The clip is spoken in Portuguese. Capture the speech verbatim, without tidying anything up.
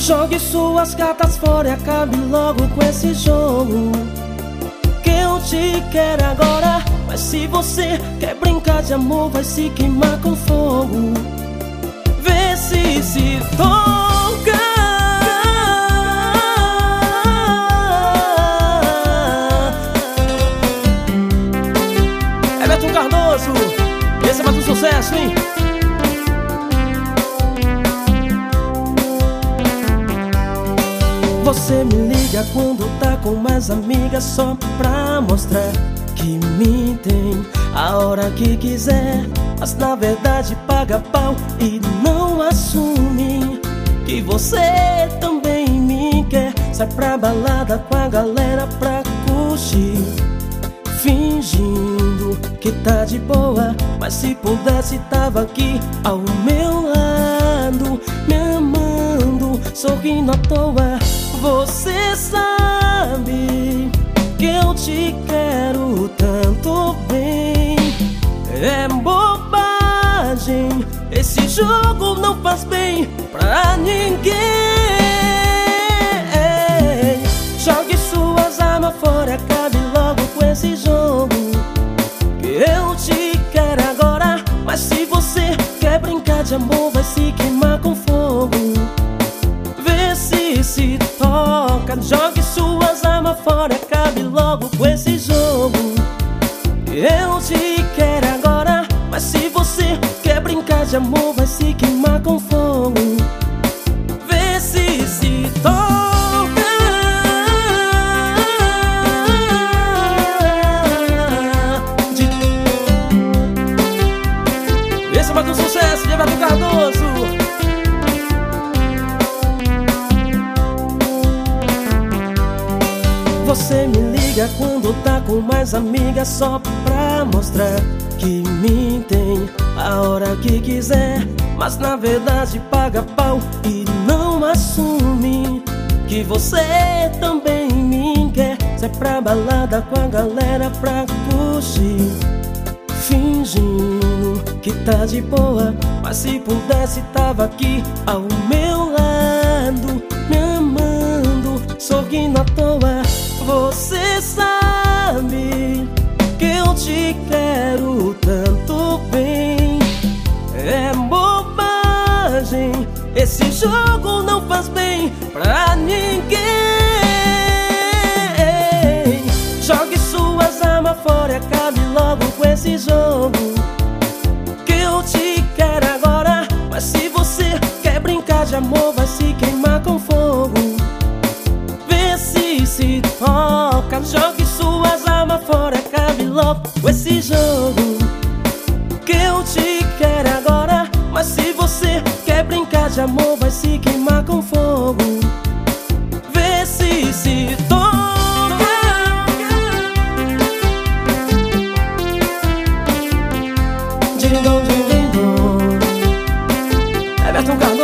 Jogue suas cartas fora e acabe logo com esse jogo, que eu te quero agora. Mas se você quer brincar de amor, vai se queimar com fogo. Vê se se toca. É Beto Cardoso, esse é mais um sucesso, hein? Você me liga quando tá com mais amigas, só pra mostrar que me tem a hora que quiser. Mas na verdade paga pau e não assume que você também me quer. Sai pra balada com a galera pra curtir, fingindo que tá de boa. Mas se pudesse tava aqui ao meu lado, me amando, sorrindo à toa. Você sabe que eu te quero tanto bem. É bobagem, esse jogo não faz bem pra ninguém. Jogue suas armas fora, acabe logo com esse jogo, que eu te quero agora. Mas se você quer brincar de amor, vai se queimar com fogo. Vê se se toca. Jogue suas armas fora, acabe logo com esse jogo, que eu te quero agora. Mas se você quer brincar de amor, vai se queimar com fogo. Vê se se toca. De... Esse é mais um sucesso de Beto Cardoso. Você me liga quando tá com mais amigas, só pra mostrar que me tem a hora que quiser. Mas na verdade paga pau e não assume que você também me quer. Sai pra balada com a galera pra curtir, fingindo que tá de boa. Mas se pudesse tava aqui ao meu lado, me amando, sorrindo à toa. Você sabe que eu te quero tanto bem. É bobagem, esse jogo não faz bem pra ninguém. Jogue suas armas fora e acabe logo com esse jogo, que eu te quero agora. Mas se você quer brincar de amor, vai se queimar com fogo. Vê se se toca. Jogue suas armas fora, acabe logo com esse jogo, que eu te quero agora. Mas se você quer brincar de amor, vai se queimar com fogo. Vê se se toca. Ding dong, ding dong. É Beto Cardoso.